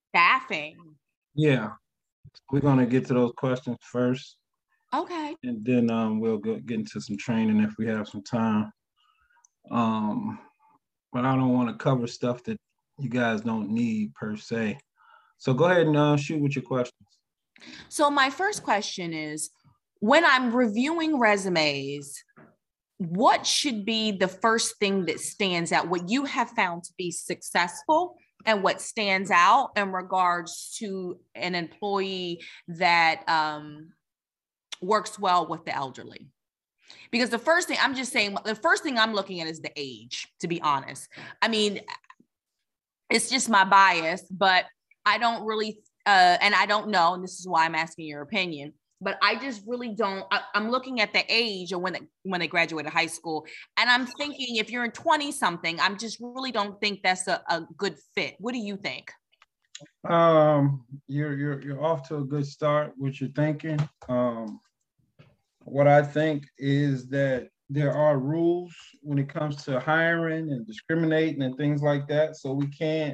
Staffing. Yeah, we're gonna get to those questions first, Okay. and then we'll get into some training if we have some time. Um, but I don't want to cover stuff that you guys don't need per se. So go ahead and shoot with your questions. So my first question is, when I'm reviewing resumes, what should be the first thing that stands out, what you have found to be successful and what stands out in regards to an employee that works well with the elderly? Because the first thing I'm just saying, the first thing I'm looking at is the age, to be honest. I mean, it's just my bias, but I don't really, and I don't know, and this is why I'm asking your opinion, but I just really don't. I'm looking at the age of when they graduated high school, and I'm thinking if you're in 20 something, I'm just really don't think that's a good fit. What do you think? You're off to a good start. What you're thinking. What I think is that there are rules when it comes to hiring and discriminating and things like that. So we can't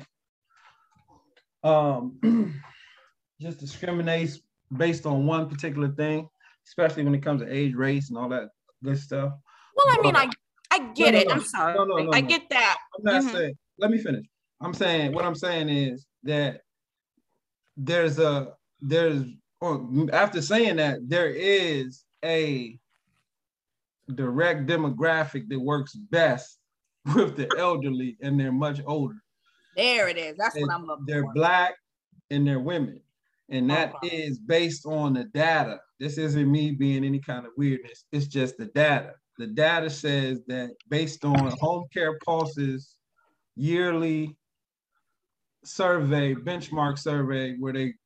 just discriminate based on one particular thing, especially when it comes to age, race, and all that good stuff. Well, I mean, But I no, get no, it. no, I'm sorry. no, no, no, I no. get that. I'm not saying. Let me finish. I'm saying what I'm saying is that there's a there's or after saying that there is a direct demographic that works best with the elderly and they're much older. There it is. That's what I'm looking They're for. black and they're women. And that Okay. is based on the data. This isn't me being any kind of weirdness. It's just the data. The data says that based on Home Care Pulse's yearly survey, benchmark survey,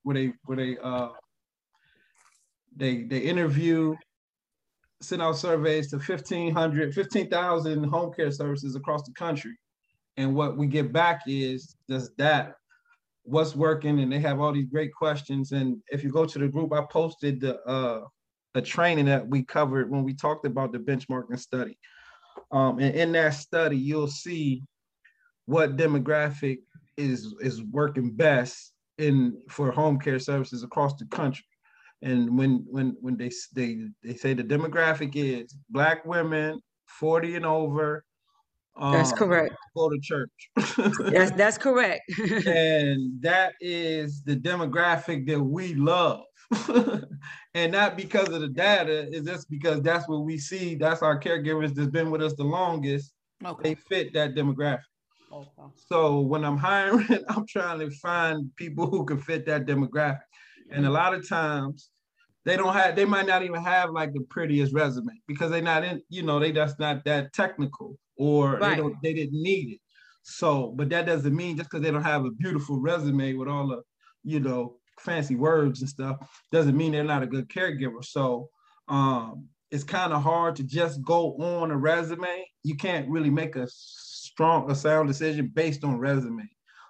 where they interview, send out surveys to 15,000 home care services across the country. And what we get back is just data, what's working, and they have all these great questions. And if you go to the group, I posted a training that we covered when we talked about the benchmarking study. And in that study, you'll see what demographic is working best in for home care services across the country. And when they say the demographic is black women 40 and over, That's correct. go to church. That's correct. And that is the demographic that we love. And not because of the data, is just because that's what we see. That's our caregivers that's been with us the longest. Okay. They fit that demographic. Okay. So when I'm hiring, I'm trying to find people who can fit that demographic. And a lot of times they might not even have like the prettiest resume because they're not in, they just not that technical, or Right. they didn't need it. So, but that doesn't mean just because they don't have a beautiful resume with all the, fancy words and stuff, doesn't mean they're not a good caregiver. So it's kind of hard to just go on a resume. You can't really make a sound decision based on resume.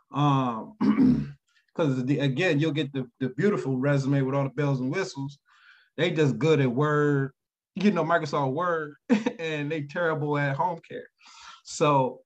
Because again, you'll get the beautiful resume with all the bells and whistles. They just good at Word, Microsoft Word, and they terrible at home care. So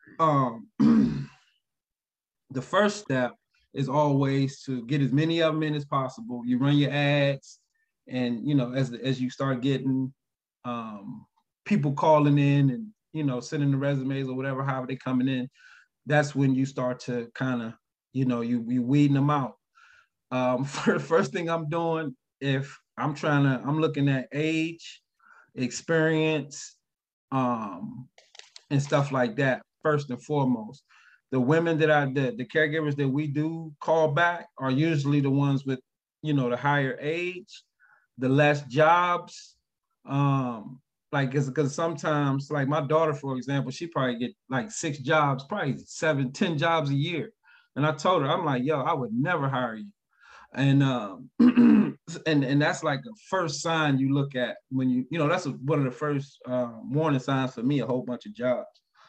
the first step is always to get as many of them in as possible. You run your ads, and as you start getting people calling in and sending the resumes or whatever, however they coming in, that's when you start to kind of you weeding them out. First thing I'm doing, if I'm looking at age, experience, and stuff like that first and foremost. The women the caregivers that we do call back are usually the ones with the higher age, the less jobs. Like it's because sometimes, like my daughter, for example, she probably get like 6 jobs, probably 7, 10 jobs a year. And I told her, I'm like, yo, I would never hire you. And and that's like the first sign you look at when that's one of the first warning signs for me, a whole bunch of jobs.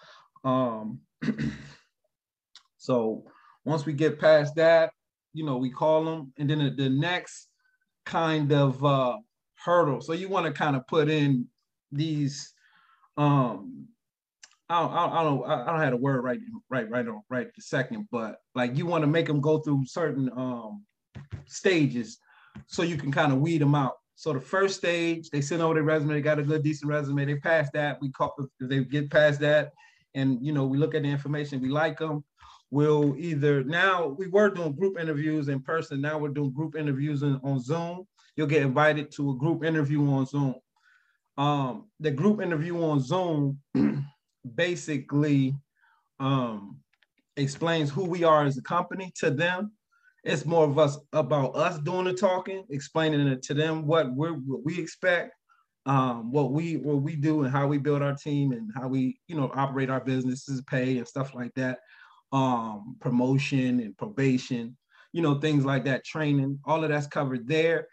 So once we get past that, we call them, and then the next kind of hurdle. So you want to kind of put in these I don't have a word right this second, but like you want to make them go through certain stages so you can kind of weed them out. So the first stage, they send over their resume, they got a good, decent resume, they pass that, if they get past that, and you know, we look at the information, we like them, we'll either, now we were doing group interviews in person, now we're doing group interviews on Zoom. You'll get invited to a group interview on Zoom. The group interview on Zoom basically explains who we are as a company to them. It's more of us about us doing the talking, explaining it to them what we expect, what we do, and how we build our team, and how we, you know, operate our businesses, pay and stuff like that, promotion and probation, you know, things like that, training, all of that's covered there.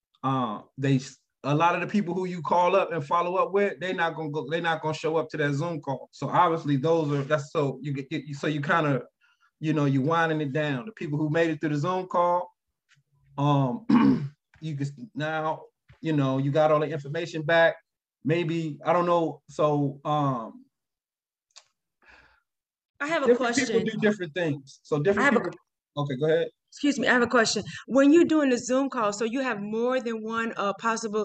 A lot of the people who you call up and follow up with, they're not gonna show up to that Zoom call. So obviously you kind of, you know, you winding it down. The people who made it through the Zoom call, you can now, you know, you got all the information back. Maybe, I don't know. So I have a question. People do different things. So different people. Okay, go ahead. Excuse me, I have a question. When you're doing the Zoom call, so you have more than one possible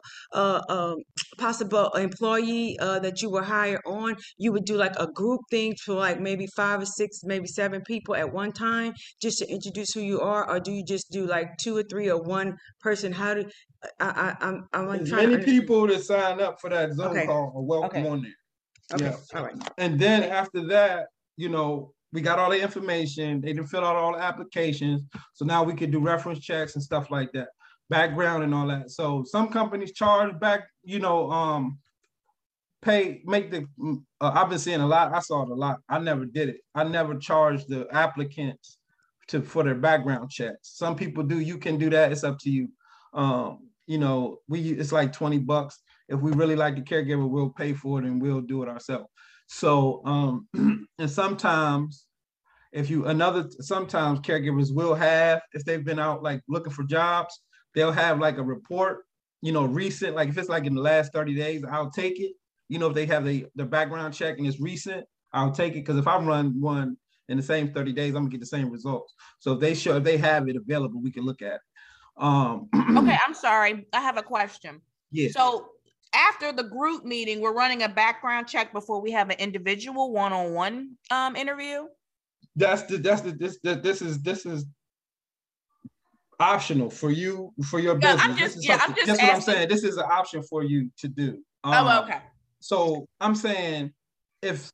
employee that you will hire on, you would do like a group thing for like maybe 5 or 6, maybe 7 people at one time, just to introduce who you are, or do you just do like 2 or 3 or one person? How do I'm like trying many people that sign up for that Zoom call are welcome on there. Okay, yeah. All right. And then after that, you know, we got all the information. They didn't fill out all the applications. So now we can do reference checks and stuff like that, background and all that. So some companies charge back, you know, I've been seeing a lot. I saw it a lot. I never did it. I never charged the applicants for their background checks. Some people do. You can do that. It's up to you. You know, it's like $20. If we really like the caregiver, we'll pay for it and we'll do it ourselves. So, and sometimes sometimes caregivers will have, if they've been out like looking for jobs, they'll have like a report, you know, recent, like if it's like in the last 30 days, I'll take it. You know, if they have the background check and it's recent, I'll take it. Because if I run one in the same 30 days, I'm gonna get the same results. So if they have it available, we can look at it. Okay, I'm sorry. I have a question. Yeah. So after the group meeting, we're running a background check before we have an individual one-on-one interview. This is optional for you, for your business. That's what I'm saying. This is an option for you to do. Okay. So I'm saying if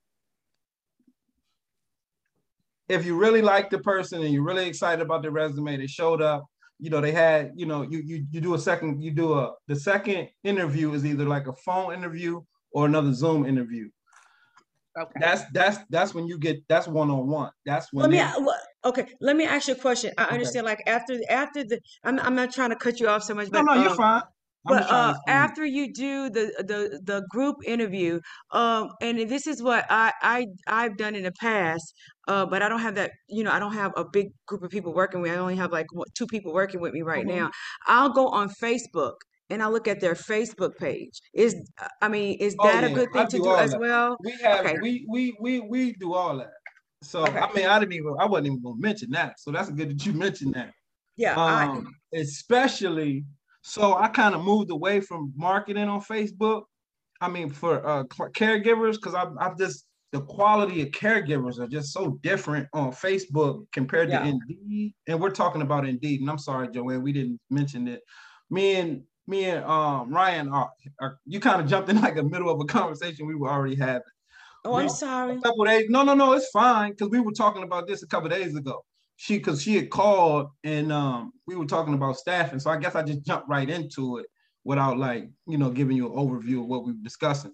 you really like the person and you're really excited about their resume, they showed up, you know, they had, you know, the second interview is either like a phone interview or another Zoom interview. Okay. That's when that's one-on-one. That's when let me ask you a question. I understand, like after the I'm not trying to cut you off so much, but no, you're fine. But after you do the group interview, and this is what I've done in the past, but I don't have that, you know, I don't have a big group of people working with me. I only have like 2 people working with me right now. I'll go on Facebook and I'll look at their Facebook page. Is that a good thing to do as well? We have we do all that. So I mean, I wasn't even gonna mention that. So that's good that you mentioned that. Yeah. Especially. So I kind of moved away from marketing on Facebook. I mean, for caregivers, because the quality of caregivers are just so different on Facebook compared to Indeed. And we're talking about Indeed. And I'm sorry, Joanne, we didn't mention it. Me and Ryan, you kind of jumped in like the middle of a conversation we were already having. Oh, I'm sorry. A couple days. No, it's fine, because we were talking about this a couple days ago. She had called and we were talking about staffing. So I guess I just jumped right into it without like, you know, giving you an overview of what we were discussing.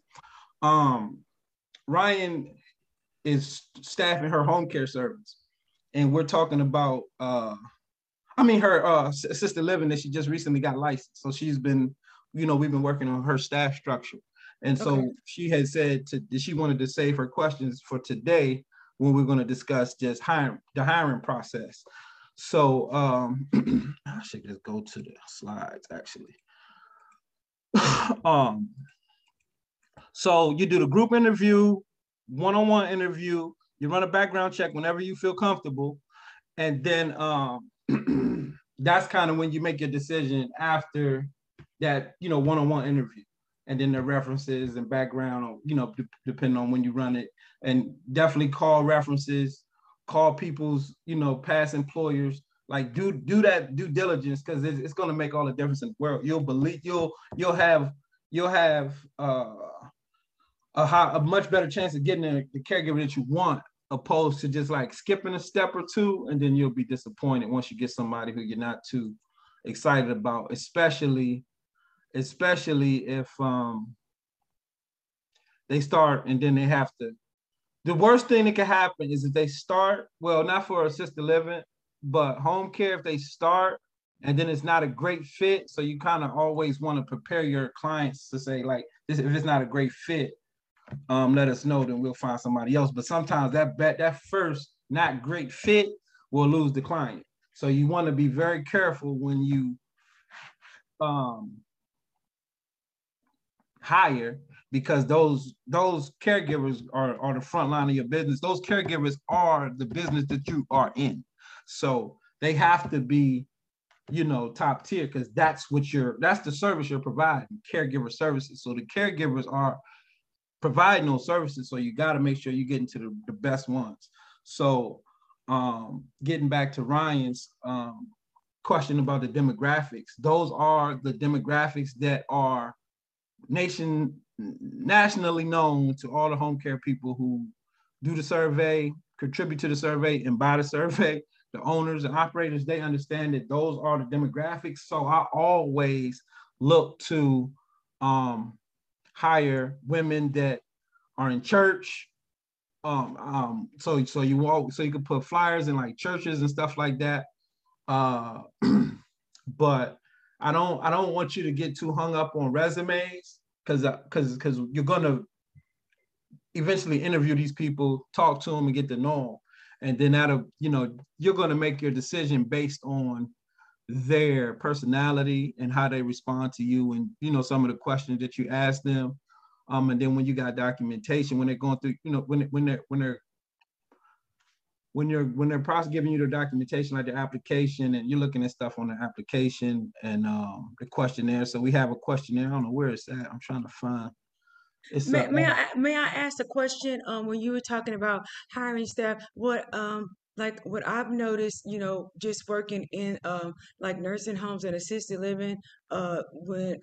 Ryan is staffing her home care service. And we're talking about, her assisted living that she just recently got licensed. So she's been, you know, we've been working on her staff structure. And so she had said she wanted to save her questions for today, when we're going to discuss just the hiring process. So I should just go to the slides actually. So you do the group interview, one-on-one interview. You run a background check whenever you feel comfortable, and then that's kind of when you make your decision after that, one-on-one interview, and then the references and background, depending on when you run it, and definitely call references, call people's, past employers. Like do that due diligence, because it's going to make all the difference in the world. You'll have a much better chance of getting the caregiver that you want, opposed to just like skipping a step or two, and then you'll be disappointed once you get somebody who you're not too excited about, especially if they start and then they have to. The worst thing that can happen is if they start, well, not for assisted living, but home care, if they start and then it's not a great fit. So you kind of always want to prepare your clients to say, like, if it's not a great fit, let us know, then we'll find somebody else. But sometimes that first not great fit will lose the client. So you want to be very careful when you hire, because those caregivers are the front line of your business. Those caregivers are the business that you are in. So they have to be, top tier, because that's the service you're providing, caregiver services. So the caregivers are providing those services. So you got to make sure you get into the best ones. So getting back to Ryan's question about the demographics, those are the demographics that are nationally known to all the home care people who do the survey, contribute to the survey, and buy the survey. The owners and operators, they understand that those are the demographics. So I always look to hire women that are in church. So you can put flyers in like churches and stuff like that. But I don't want you to get too hung up on resumes, because you're gonna eventually interview these people, talk to them, and get to know them. And then you're going to make your decision based on their personality and how they respond to you, and some of the questions that you ask them. And then when you got documentation, when they're going through, when they're process giving you the documentation, like the application, and you're looking at stuff on the application and the questionnaire. So we have a questionnaire. I don't know where it's at. I'm trying to find. May I ask a question? When you were talking about hiring staff, what I've noticed, just working in like nursing homes and assisted living, when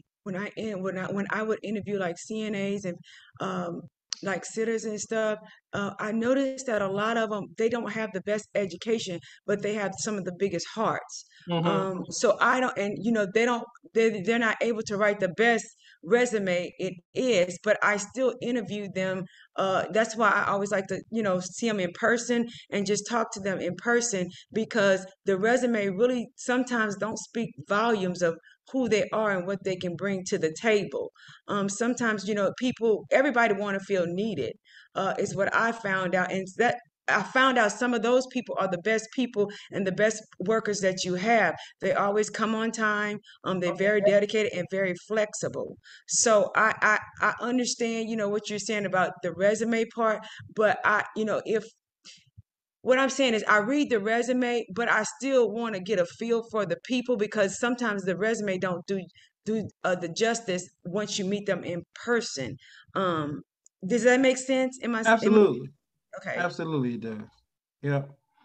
I would interview like CNAs and like sitters and stuff, I noticed that a lot of them, they don't have the best education, but they have some of the biggest hearts. Mm-hmm. So I don't, and they're not able to write the best resume it is, but I still interview them. That's why I always like to, see them in person and just talk to them in person, because the resume really sometimes don't speak volumes of who they are and what they can bring to the table. Sometimes, everybody want to feel needed, is what I found out. And that I found out some of those people are the best people and the best workers that you have. They always come on time. They're very dedicated and very flexible. So I understand, what you're saying about the resume part, but if what I'm saying is I read the resume, but I still want to get a feel for the people, because sometimes the resume don't do the justice once you meet them in person. Does that make sense? Absolutely. Okay? Absolutely, it does. Yeah.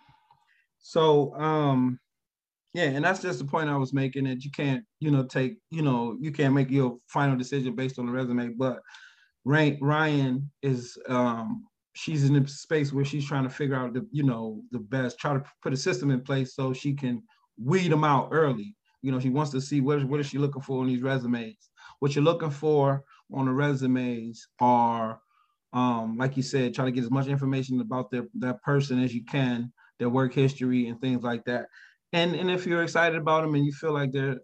So, yeah, and that's just the point I was making, that you can't, you can't make your final decision based on the resume. But Ryan is, she's in a space where she's trying to figure out the best, try to put a system in place so she can weed them out early. She wants to see what is she looking for in these resumes. What you're looking for on the resumes are, like you said, try to get as much information about that person as you can, their work history and things like that. And if you're excited about them and you feel like they're,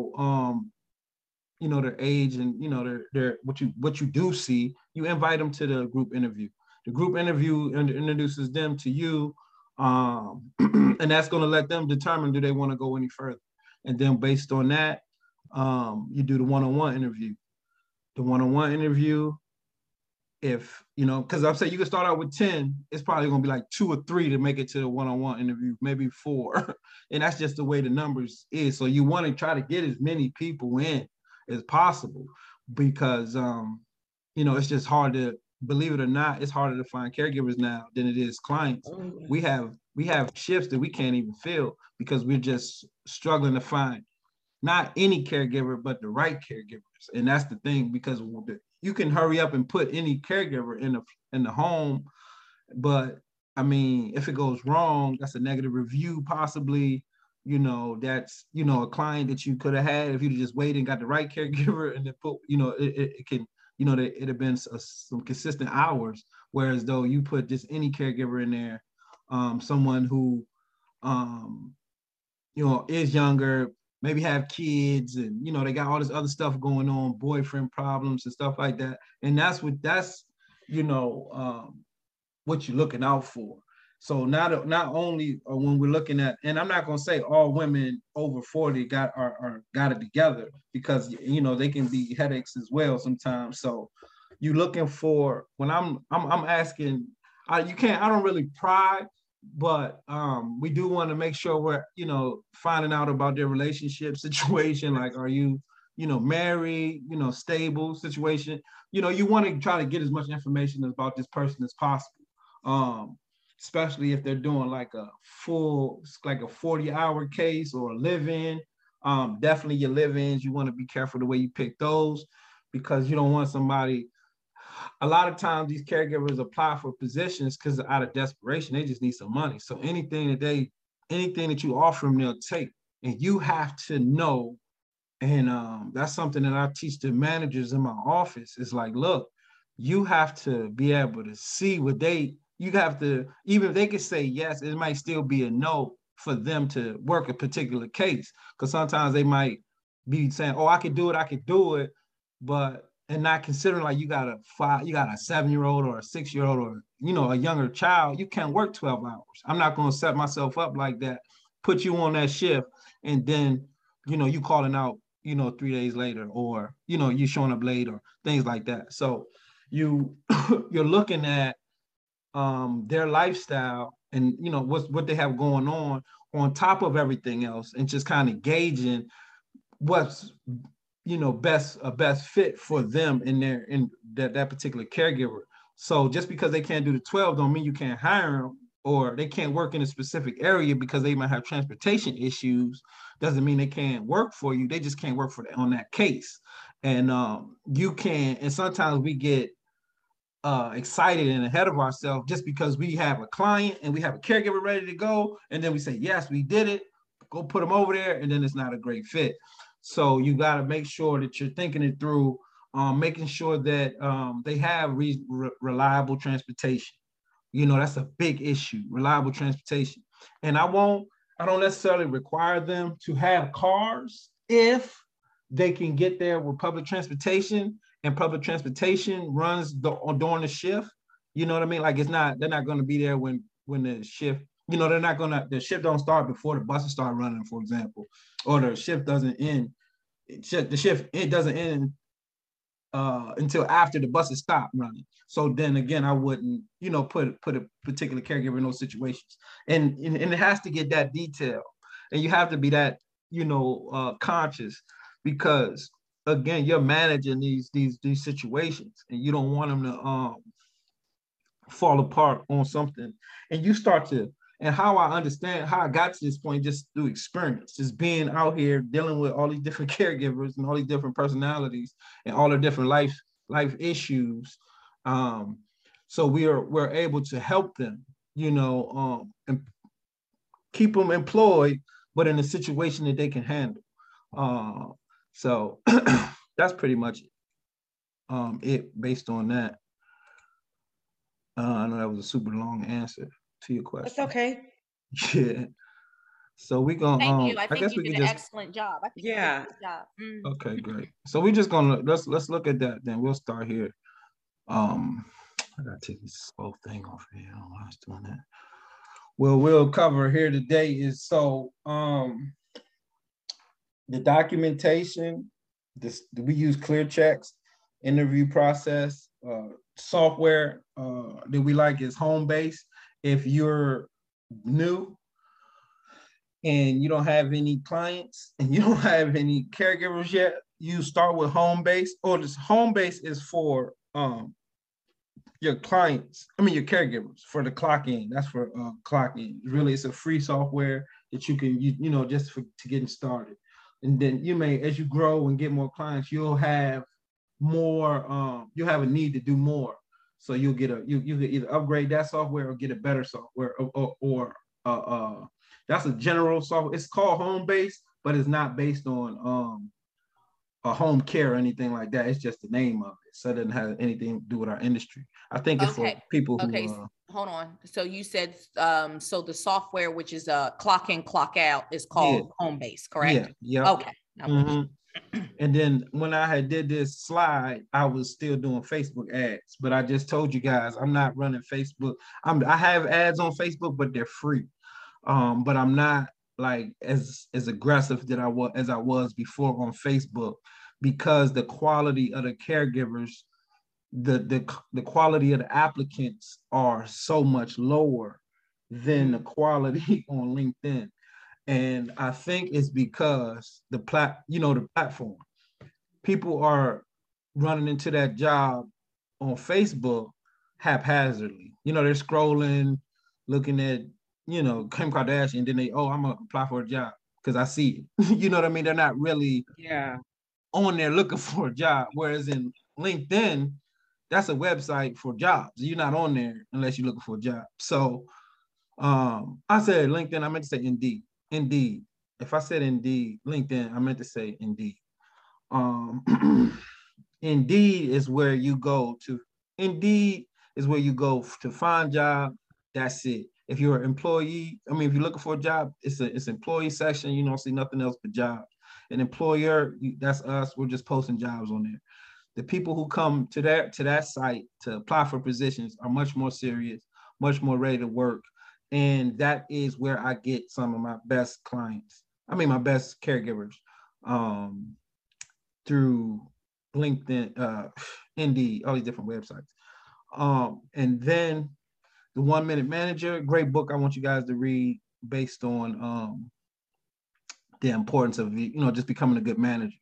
their age and their what you do see, you invite them to the group interview. The group interview introduces them to you, and that's going to let them determine, do they want to go any further. And then based on that, you do the one-on-one interview. The one-on-one interview, if, because I'm saying you can start out with 10, it's probably going to be like 2 or 3 to make it to the one-on-one interview, maybe 4. And that's just the way the numbers is. So you want to try to get as many people in as possible because, it's just hard to, believe it or not, it's harder to find caregivers now than it is clients. Oh, yeah. We have shifts that we can't even fill because we're just struggling to find not any caregiver, but the right caregivers. And that's the thing, because you can hurry up and put any caregiver in the home, but I mean, if it goes wrong, that's a negative review possibly. That's a client that you could have had if you just waited and got the right caregiver, and then put it can it'd have been some consistent hours. Whereas though you put just any caregiver in there, someone who is younger, maybe have kids, and they got all this other stuff going on, boyfriend problems and stuff like that. And that's what you're looking out for. So not only when we're looking at, and I'm not going to say all women over 40 got it together, because they can be headaches as well sometimes. So you're looking for, when I'm asking, I don't really pry, but we do want to make sure we're finding out about their relationship situation. Like, are you married, stable situation? You want to try to get as much information about this person as possible, especially if they're doing like a 40-hour case or a live-in. Definitely your live-ins, you want to be careful the way you pick those, because you don't want somebody. A lot of times these caregivers apply for positions because out of desperation, they just need some money. So anything that you offer them, they'll take. And you have to know, and that's something that I teach the managers in my office. Is like, look, you have to be able to see what you have to, even if they could say yes, it might still be a no for them to work a particular case. Because sometimes they might be saying, oh, I could do it, and not considering like you got a 7-year-old or a 6-year-old or a younger child. You can't work 12 hours. I'm not going to set myself up like that, put you on that shift, and then you calling out 3 days later, or you showing up late or things like that. So you're looking at their lifestyle and what they have going on top of everything else, and just kind of gauging what's best fit for them in that particular caregiver. So just because they can't do the 12 don't mean you can't hire them, or they can't work in a specific area because they might have transportation issues. Doesn't mean they can't work for you. They just can't work on that case. And you can, and sometimes we get excited and ahead of ourselves just because we have a client and we have a caregiver ready to go, and then we say, yes, we did it, go put them over there, and then it's not a great fit. So you got to make sure that you're thinking it through, making sure that they have reliable transportation. That's a big issue, reliable transportation. And I don't necessarily require them to have cars if they can get there with public transportation, and public transportation runs during the shift. You know what I mean? Like, they're not going to be there when the shift, the shift don't start before the buses start running, for example, or the shift doesn't end. It doesn't end until after the buses stop running. So then again, I wouldn't, put a particular caregiver in those situations. And it has to get that detailed, and you have to be that, conscious, because again, you're managing these situations, and you don't want them to fall apart on something. And you start to, and how I understand how I got to this point, just through experience, just being out here dealing with all these different caregivers and all these different personalities and all the different life issues. So we're able to help them, and keep them employed, but in a situation that they can handle. So that's pretty much it based on that. I know that was a super long answer to your question. That's okay. Yeah. So we gonna Thank you. I I think guess you we did can an just excellent job. I think you did Yeah. a good job. okay, great. So we just gonna let's look at that then. We'll start here. I gotta take this whole thing off here. I don't know why I was doing that. Well, we'll cover here today is the documentation. We use ClearCheck's interview process. software that we like is Homebase. If you're new and you don't have any clients and you don't have any caregivers yet, you start with Homebase. Or this Homebase is for your clients, I mean your caregivers, for the clock in. That's for clock in. Really, it's a free software that you can just to getting started. And then you may, as you grow and get more clients, you'll have more, you'll have a need to do more. So you'll get you can either upgrade that software or get a better software, or that's a general software. It's called Homebase, but it's not based on a home care or anything like that. It's just the name of it. So it doesn't have anything to do with our industry. I think it's for people who hold on. So you said so the software, which is a clock in, clock out, is called Homebase, correct? Yeah. Okay. And then when I had did this slide, I was still doing Facebook ads, but I just told you guys I'm not running Facebook. I have ads on Facebook, but they're free. But I'm not like as aggressive as I was before on Facebook, because the quality of the caregivers, the quality of the applicants are so much lower than the quality on LinkedIn. And I think it's because the platform, people are running into that job on Facebook haphazardly. They're scrolling, looking at, Kim Kardashian, and then I'm gonna apply for a job because I see it. You know what I mean? They're not really on there looking for a job. Whereas in LinkedIn, that's a website for jobs. You're not on there unless you're looking for a job. So I said LinkedIn, I meant to say Indeed. Indeed. If I said Indeed, LinkedIn, I meant to say Indeed. Indeed is where you go to. Indeed is where you go to find job. That's it. If you're an employee, if you're looking for a job, it's employee section. You don't see nothing else but jobs. An employer, that's us. We're just posting jobs on there. The people who come to that site to apply for positions are much more serious, much more ready to work. And that is where I get some of my best clients. My best caregivers through LinkedIn, Indeed, all these different websites. And then the 1 Minute Manager, great book I want you guys to read based on the importance of just becoming a good manager.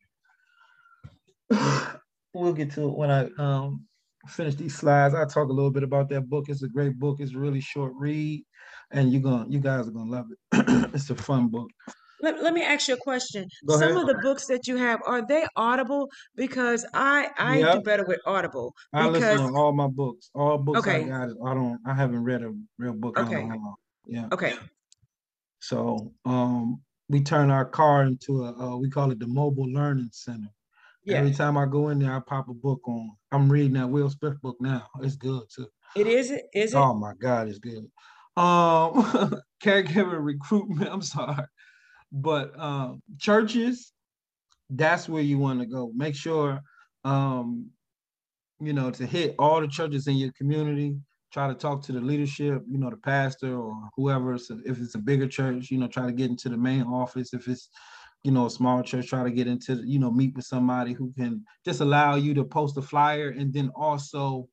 We'll get to it when I finish these slides. I'll talk a little bit about that book. It's a great book. It's a really short read, and you guys are gonna love it. It's a fun book. Let me ask you a question. Go ahead. Some of the books that you have, are they Audible? Because I do better with Audible. I listen to all my books. All books Okay. I got is I haven't read a real book. Okay. Yeah. Okay. So we turn our car into we call it the mobile learning center. Yeah. Every time I go in there, I pop a book on. I'm reading that Will Smith book now. It's good too. Is it? Oh my God, it's good. Caregiver recruitment. I'm sorry. But churches, that's where you want to go. Make sure, to hit all the churches in your community. Try to talk to the leadership, the pastor or whoever. So if it's a bigger church, try to get into the main office. If it's, a small church, try to get into, meet with somebody who can just allow you to post a flyer, and then also,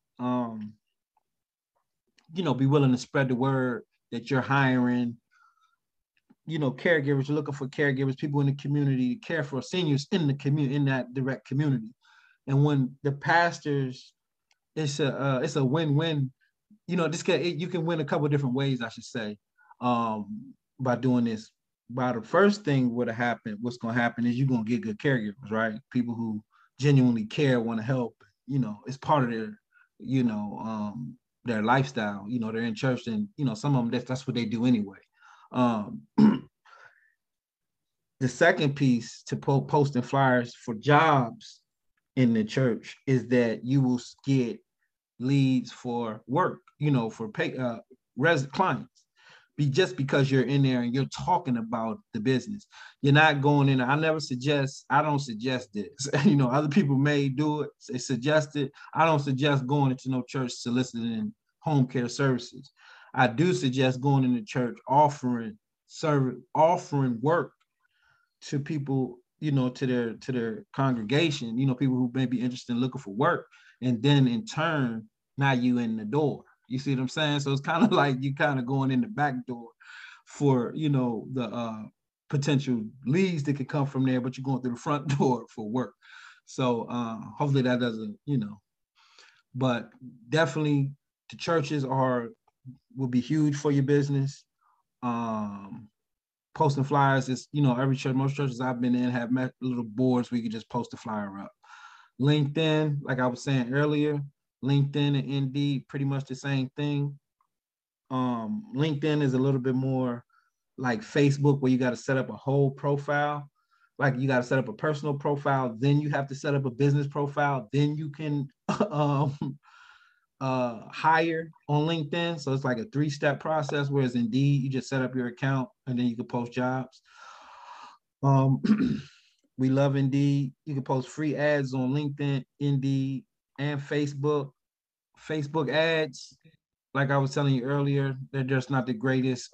be willing to spread the word that you're hiring, caregivers. You're looking for caregivers, people in the community to care for seniors in the community, in that direct community. And when the pastors, it's a win-win. You can win a couple of different ways, I should say, by doing this. By the first thing what's going to happen is you're going to get good caregivers, right? People who genuinely care, want to help. It's part of their lifestyle. They're in church, and some of them that's what they do anyway. The second piece to posting flyers for jobs in the church is that you will get leads for work, for pay clients. Just because you're in there and you're talking about the business. You're not going in there. I don't suggest this. Other people may do it. They suggest it. I don't suggest going into no church soliciting home care services. I do suggest going into church offering work to people, to their congregation, people who may be interested in looking for work. And then in turn, now you in the door. You see what I'm saying? So it's kind of like you kind of going in the back door for, you know, the potential leads that could come from there, but you're going through the front door for work. So hopefully that doesn't, you know, but definitely the churches will be huge for your business. Posting flyers is, you know, every church, most churches I've been in have little boards where you can just post a flyer up. LinkedIn, like I was saying earlier, LinkedIn and Indeed, pretty much the same thing. LinkedIn is a little bit more like Facebook, where you got to set up a whole profile. Like you got to set up a personal profile, then you have to set up a business profile, then you can hire on LinkedIn. So it's like a 3-step process, whereas Indeed, you just set up your account and then you can post jobs. We love Indeed. You can post free ads on LinkedIn, Indeed, and Facebook. Facebook ads, like I was telling you earlier, they're just not the greatest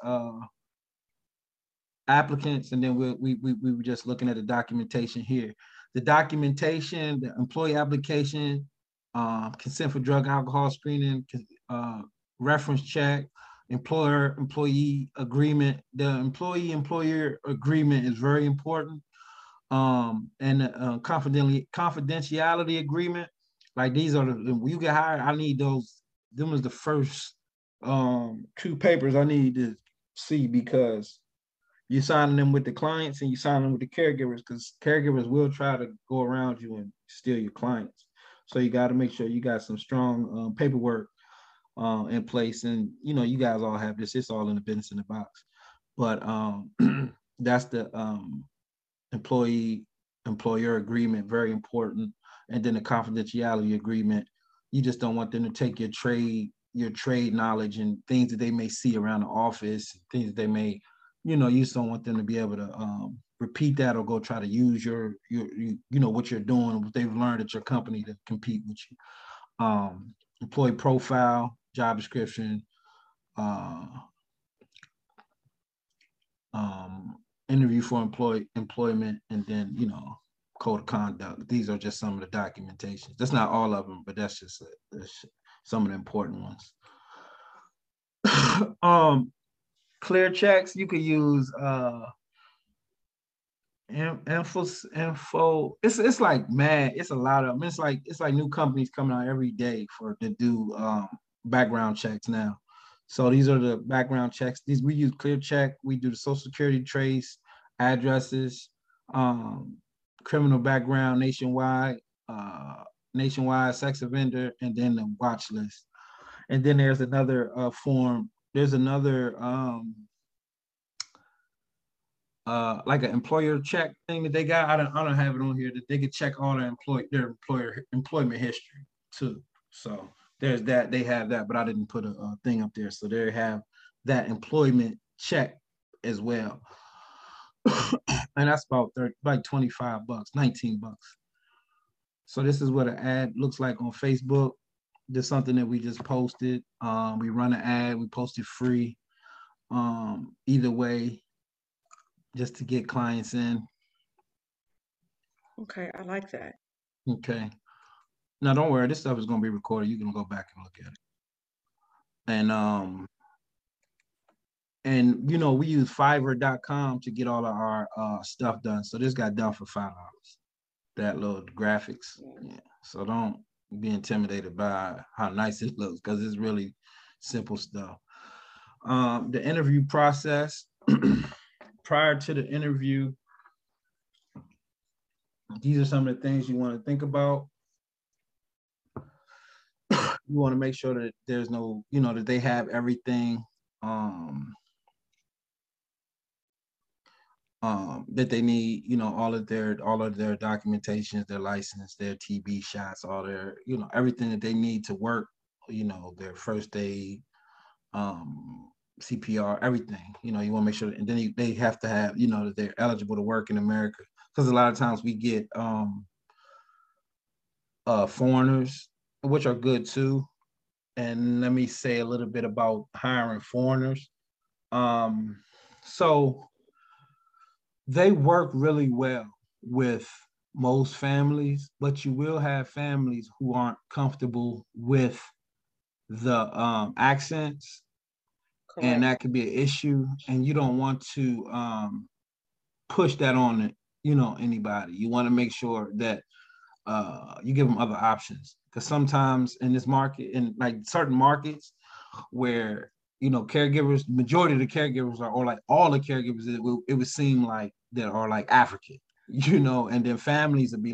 applicants. And then we were just looking at the documentation here. The documentation, the employee application, consent for drug alcohol screening, reference check, employee agreement. The employee-employer agreement is very important. And confidentiality agreement. Like these are when you get hired, I need those. Them was the first 2 papers I need to see, because you're signing them with the clients and you sign them with the caregivers, because caregivers will try to go around you and steal your clients. So you got to make sure you got some strong paperwork in place. And, you know, you guys all have this. It's all in the business in the box. But that's the employee-employer agreement, very important. And then the confidentiality agreement. You just don't want them to take your trade knowledge and things that they may see around the office, things that they may, you know, you just don't want them to be able to repeat that or go try to use your you know, what you're doing, what they've learned at your company to compete with you. Employee profile, job description, interview for employment, and then, you know, code of conduct. These are just some of the documentations. That's not all of them, but that's just some of the important ones. Clear checks, you could use info. It's like, man, it's a lot of them. It's like new companies coming out every day to do background checks now. So these are the background checks. We use ClearCheck. We do the Social Security trace, addresses, criminal background nationwide, sex offender, and then the watch list. And then there's another form. There's another like an employer check thing that they got. I don't have it on here, that they could check all their employment history too. So there's that. They have that, but I didn't put a thing up there. So they have that employment check as well. And that's about like $25, $19. So this is what an ad looks like on Facebook. There's something that we just posted. We run an ad, we post it free. Either way, just to get clients in. Okay, I like that. Okay. Now don't worry, this stuff is gonna be recorded. You can go back and look at it. And you know, we use Fiverr.com to get all of our stuff done. So this got done for $5. That little graphics. Yeah. So don't be intimidated by how nice it looks, because it's really simple stuff. The interview process. Prior to the interview, these are some of the things you want to think about. You want to make sure that there's no, you know, that they have everything that they need, you know, all of their documentations, their license, their TB shots, all their, you know, everything that they need to work, you know, their first aid, CPR, everything. You know, you want to make sure, and then they have to have, you know, that they're eligible to work in America, because a lot of times we get foreigners, which are good too. And let me say a little bit about hiring foreigners. So they work really well with most families, but you will have families who aren't comfortable with the accents, and Correct. that could be an issue. And you don't want to push that on, anybody. You want to make sure that you give them other options, because sometimes in this market, in like certain markets where caregivers, majority of the caregivers are, or like all the caregivers, it would seem like that are like African, and then families would be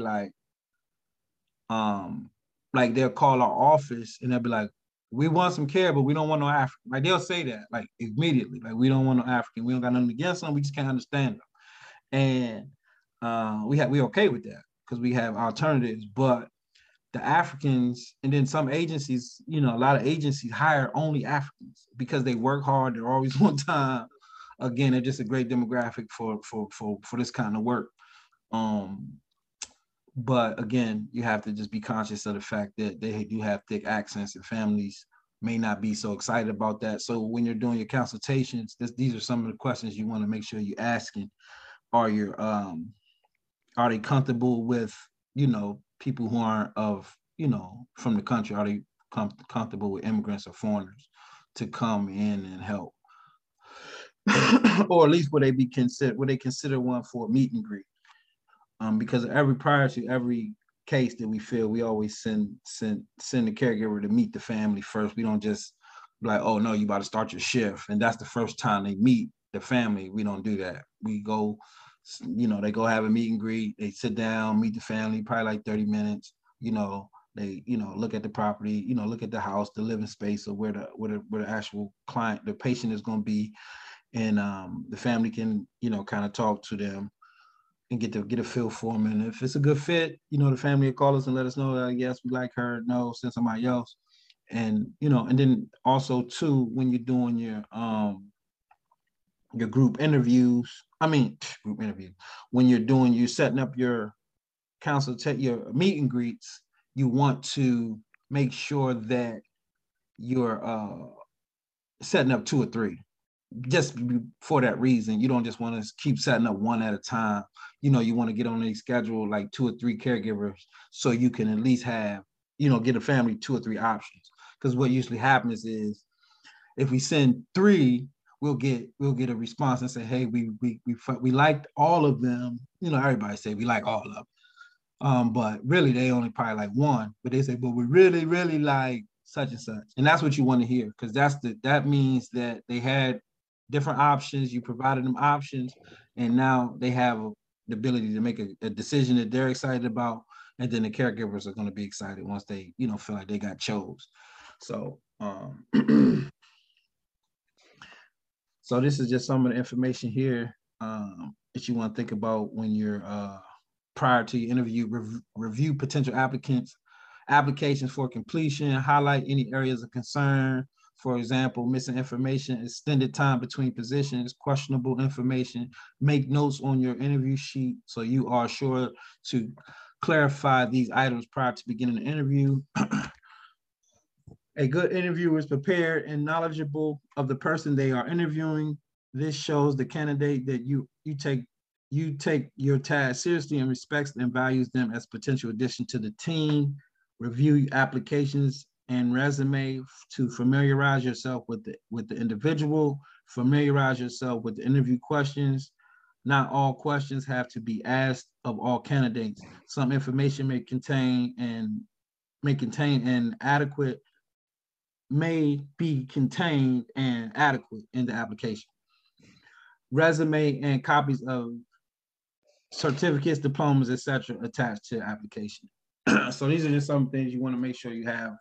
um like they'll call our office and they'll be like, we want some care, but we don't want no African. Like they'll say that like immediately, like we don't want no African. We don't got nothing against them. We just can't understand them. And we okay with that because we have alternatives. But the Africans, and then some agencies, a lot of agencies hire only Africans because they work hard. They're always on time. Again, they're just a great demographic for this kind of work. Um, but again, you have to just be conscious of the fact that they do have thick accents, and families may not be so excited about that. So when you're doing your consultations, these are some of the questions you want to make sure you're asking. Are your are they comfortable with people who aren't from the country? Are they comfortable with immigrants or foreigners to come in and help? Or at least would they consider one for a meet and greet? Because prior to every case that we fill, we always send the caregiver to meet the family first. We don't just be like, oh no, you about to start your shift, and that's the first time they meet the family. We don't do that. We go, they go have a meet and greet. They sit down, meet the family, probably like 30 minutes. They look at the property, look at the house, the living space, or where the actual client, the patient is going to be, and the family can kind of talk to them and get a feel for them. And if it's a good fit, the family will call us and let us know that yes, we like her. No, send somebody else. And and then also too, when you're doing your group interviews, group interviews, when you're setting up your your meet and greets, you want to make sure that you're setting up 2 or 3. Just for that reason, you don't just want to keep setting up one at a time. You want to get on a schedule like 2 or 3 caregivers, so you can at least have, get a family 2 or 3 options. Because what usually happens is, if we send 3, we'll get a response and say, hey, we liked all of them. Everybody say we like all of them, but really they only probably like 1. But they say, but we really really like such and such, and that's what you want to hear, because that means that they had different options. You provided them options, and now they have the ability to make a decision that they're excited about, and then the caregivers are going to be excited once they feel like they got chose. So so this is just some of the information here that you want to think about when you're prior to your interview. Review potential applications for completion, highlight any areas of concern. For example, missing information, extended time between positions, questionable information. Make notes on your interview sheet so you are sure to clarify these items prior to beginning the interview. A good interviewer is prepared and knowledgeable of the person they are interviewing. This shows the candidate that you take your task seriously and respects and values them as potential addition to the team. Review applications and resume to familiarize yourself with the individual. Familiarize yourself with the interview questions. Not all questions have to be asked of all candidates. Some information may be contained and adequate in the application. Resume and copies of certificates, diplomas, etc. attached to the application. So these are just some things you want to make sure you have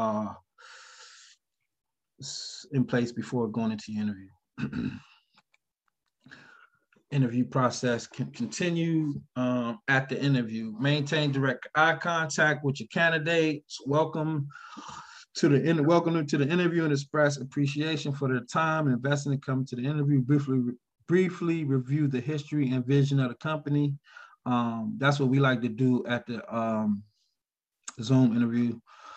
in place before going into your interview. Interview process can continue at the interview. Maintain direct eye contact with your candidates. Welcome them to the interview and express appreciation for their time and investing to come to the interview. Briefly review the history and vision of the company. That's what we like to do at the Zoom interview.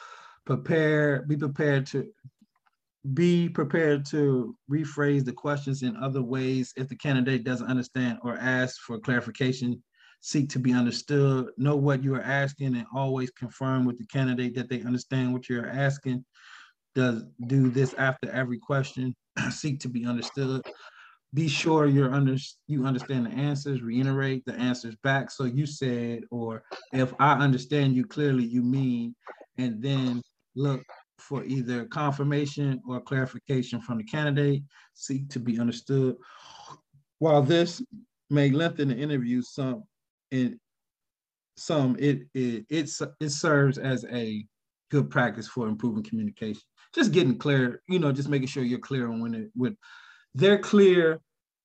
Be prepared to rephrase the questions in other ways if the candidate doesn't understand or ask for clarification. seek to be understood, know what you are asking, and always confirm with the candidate that they understand what you're asking. Do this after every question. Seek to be understood. Be sure you understand the answers. Reiterate the answers back. So you said, or if I understand you clearly, you mean, and then look for either confirmation or clarification from the candidate. Seek to be understood. While this may lengthen the interview it serves as a good practice for improving communication. Just getting clear, just making sure you're clear on when they're clear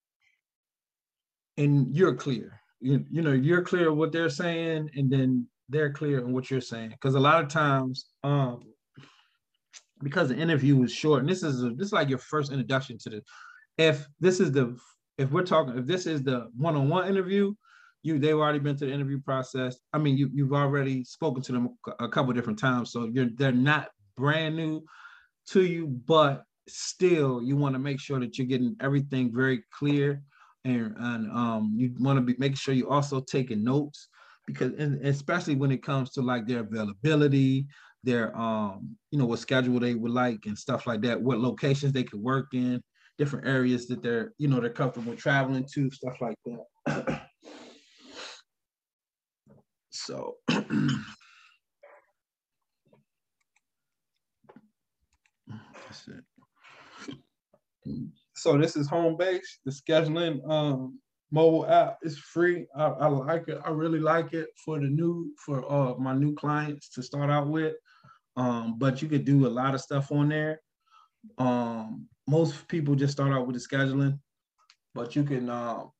and you're clear. You're clear what they're saying, and then they're clear on what you're saying. Because a lot of times, because the interview is short, and this is like your first introduction to the. If this is the one-on-one interview, they've already been through the interview process. I mean, you've already spoken to them a couple different times, so they're not brand new to you, but still you want to make sure that you're getting everything very clear, and you want to be making sure you also taking notes, because especially when it comes to like their availability, their what schedule they would like and stuff like that, what locations they could work in, different areas that they're comfortable traveling to, stuff like that. So that's it. So this is Homebase. The scheduling mobile app is free. I like it. I really like it for my new clients to start out with. But you could do a lot of stuff on there. Most people just start out with the scheduling, but you can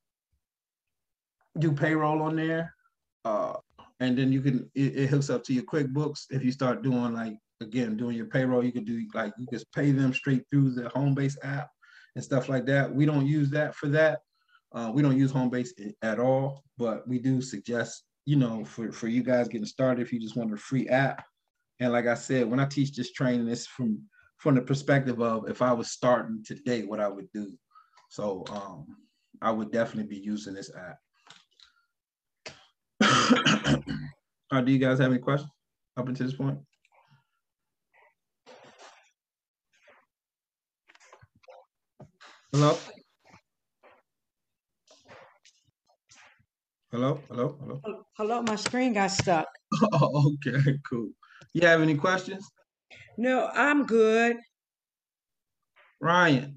do payroll on there. And then it hooks up to your QuickBooks. If you start doing doing your payroll, you could just pay them straight through the Homebase app and stuff like that. We don't use that for that. We don't use Homebase at all, but we do suggest, for you guys getting started, if you just want a free app. And like I said, when I teach this training, it's from the perspective of if I was starting today, what I would do. So I would definitely be using this app. Do you guys have any questions up until this point? Hello? Hello? Hello? Hello? Hello, my screen got stuck. Oh, okay, cool. You have any questions? No, I'm good. Ryan.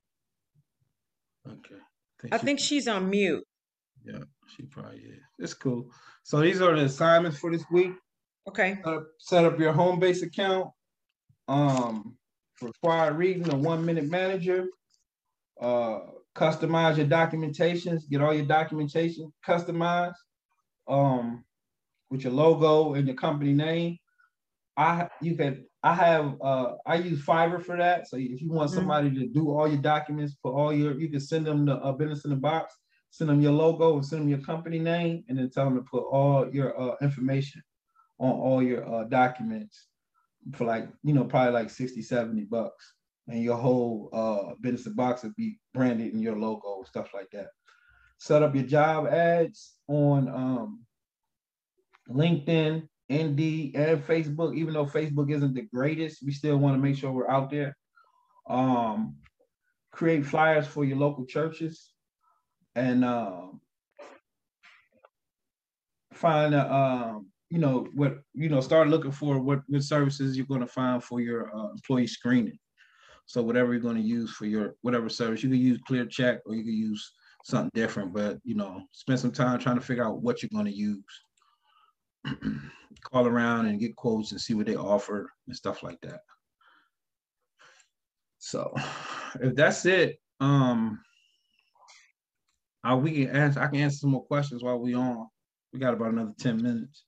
Okay. I think she's on mute. Yeah, she probably is. It's cool. So these are the assignments for this week. Okay. Set up your Homebase account. Required reading, a 1-minute manager. Customize your documentations. Get all your documentation customized. With your logo and your company name. I use Fiverr for that. So if you want somebody to do all your documents for you can send them the business in the box, send them your logo and send them your company name, and then tell them to put all your information on all your documents for probably like $60-$70. And your whole business in box would be branded in your logo, stuff like that. Set up your job ads on LinkedIn, Indeed, and Facebook. Even though Facebook isn't the greatest, we still want to make sure we're out there. Create flyers for your local churches, and find start looking for what services you're going to find for your employee screening. So whatever you're going to use for your whatever service, you can use ClearCheck or you can use something different, but spend some time trying to figure out what you're going to use. Call around and get quotes and see what they offer and stuff like that. So if that's it, I can answer some more questions while we're on. We got about another 10 minutes.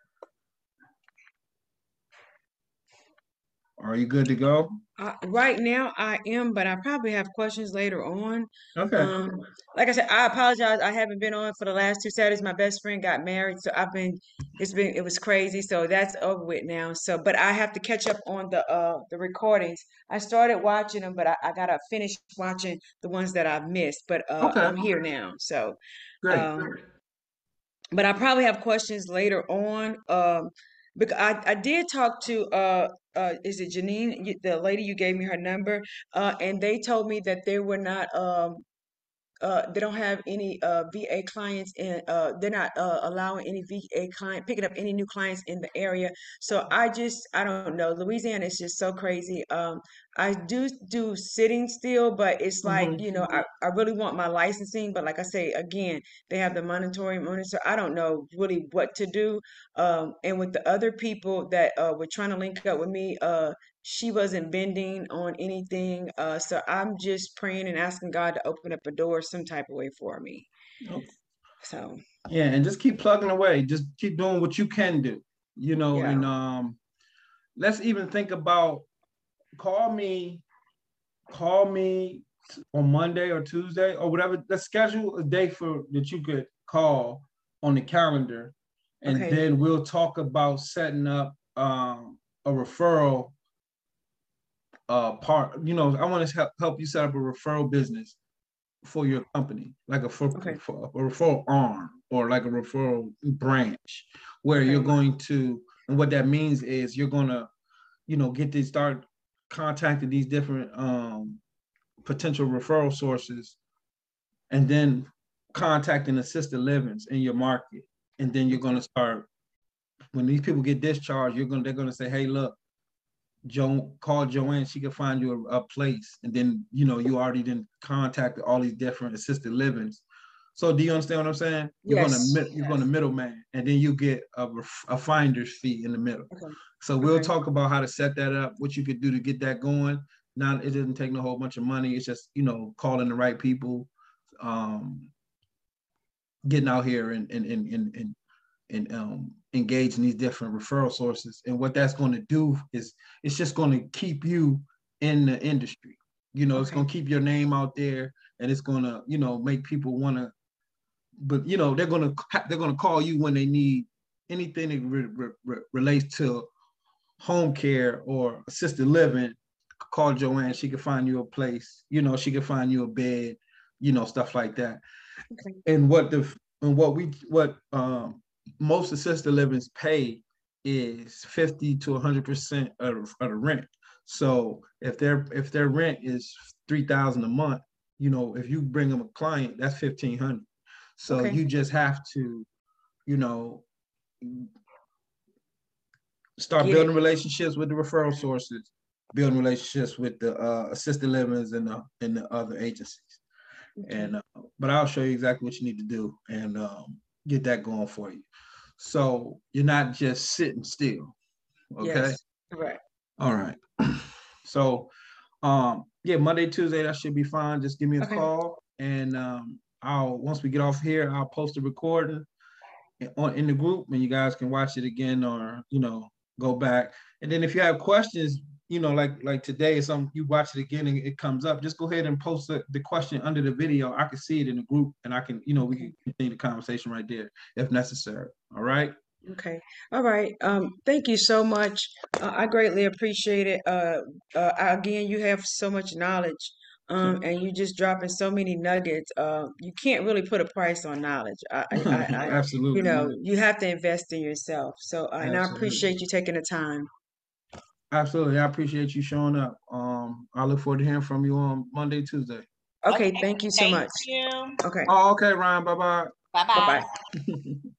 Are you good to go? Right now I am, but I probably have questions later on. Okay. Like I said, I apologize. I haven't been on for the last 2 Saturdays. My best friend got married, so it was crazy. So that's over with now. So, but I have to catch up on the recordings. I started watching them, but I gotta finish watching the ones that I've missed. But Okay. I'm here now. So Great. but I probably have questions later on. Because I did talk to is it Janine, the lady you gave me her number, and they told me that they were not they don't have any VA clients in they're not allowing any VA client picking up any new clients in the area. So I don't know. Louisiana is just so crazy. I do sitting still, but it's like, Mhm. I really want my licensing, but like I say again, they have the monetary monitor. I don't know really what to do. And with the other people that were trying to link up with me, she wasn't bending on anything. So I'm just praying and asking God to open up a door some type of way for me. So Yeah, and just keep plugging away. Just keep doing what you can do, yeah. and let's even think about call me, call me on Monday or Tuesday or whatever. Let's schedule a day for that you could call on the calendar, and Okay. then we'll talk about setting up a referral part. I want to help you set up a referral business for your company, like Okay. for a referral arm or like a referral branch, where you're Okay. going to, and what that means is you're going to, get to start contacting these different potential referral sources, and then contacting assisted livings in your market, and then you're going to start when these people get discharged, they're going to say, hey, look, call Joanne. She can find you a place, and then you already then contacted all these different assisted livings. So do you understand what I'm saying? Yes. You're going to middleman, and then you get a finder's fee in the middle. Okay. So we'll Okay. talk about how to set that up, what you could do to get that going. Now it doesn't take no whole bunch of money. It's just calling the right people, getting out here and engage in these different referral sources. And what that's going to do is it's just going to keep you in the industry. It's Okay. going to keep your name out there, and it's going to make people want to. But they're going to call you when they need anything that relates to home care or assisted living. Call Joanne. She can find you a place. She can find you a bed. Stuff like that. Okay. And what most assisted livings pay is 50 to 100% of the rent. So if their rent is 3,000 a month, if you bring them a client, that's 1,500. So Okay. you just have to, you know, start Get it. building relationships with the referral sources, building relationships with the assisted livings and the other agencies. Okay. And but I'll show you exactly what you need to do and get that going for you. So you're not just sitting still. Okay. Yes. Correct. All right. So yeah, Monday, Tuesday, that should be fine. Just give me a Okay. call, and once we get off here, I'll post a recording in the group, and you guys can watch it again or go back. And then if you have questions, like today, something you watch it again and it comes up, just go ahead and post the question under the video. I can see it in the group, and I can we can continue the conversation right there if necessary. All right. Okay. All right. Thank you so much. I greatly appreciate it. Again, you have so much knowledge. And you just dropping so many nuggets. You can't really put a price on knowledge. Absolutely, yeah. You have to invest in yourself. So, and I Absolutely. appreciate you taking the time. Absolutely. I appreciate you showing up. I look forward to hearing from you on Monday, Tuesday. Okay. Okay, Thank you so thank much. you. Okay. Oh, okay, Ryan. Bye-bye. Bye Bye bye. bye.